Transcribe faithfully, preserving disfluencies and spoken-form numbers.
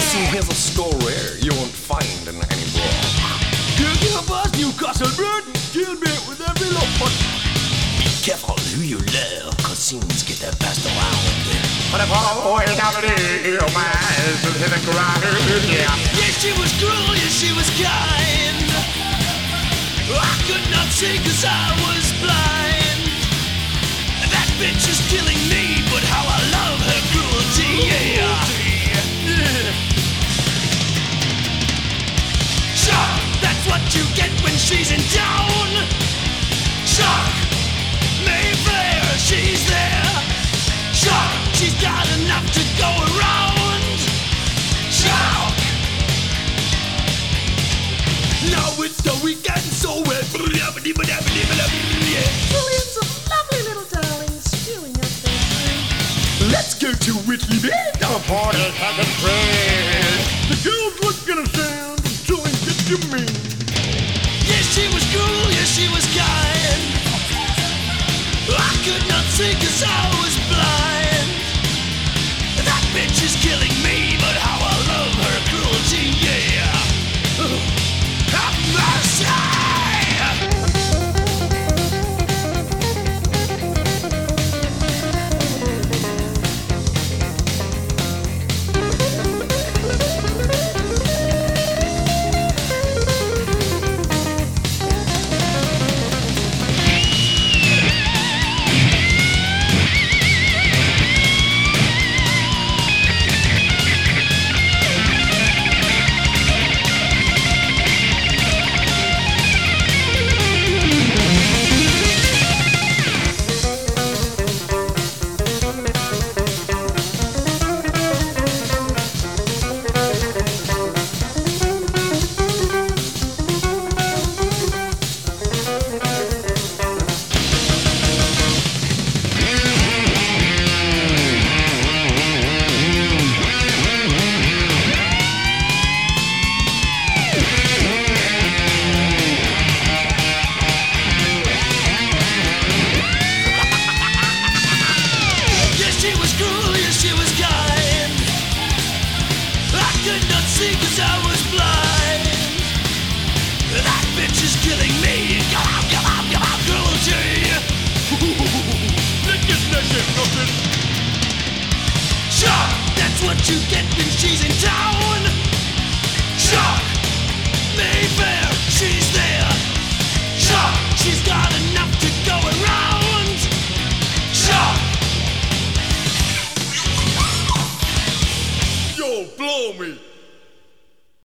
Listen, here's a story you won't find in any book. Can't give a bus, Newcastle Burton, kill me with every love. Be careful who you love, cause scenes get their passed around. But if all way down the hill, my eyes will hit the ground. Yeah. Yes, she was cruel, yes, she was kind. I could not see cause I was blind. That bitch is killing me, but how I love her cruelty, yeah. Shock, that's what you get when she's in town. Shock, Mayfair, she's there. Shock, she's got enough to go around. Shock. Now it's the weekend, so we're Millions of lovely little darlings spewing up their food. let's go to Whitley Bay. The party has a friend. The girls looking a sound until they get to me. Yes, she was cruel, yes, she was kind. I could not see cause I was blind. That bitch is killing me, but how I love her cruelty, yeah. Have mercy! What you get when she's in town. Shock, Mayfair, she's there. Shock, she's got enough to go around. Shock. Yo, blow me.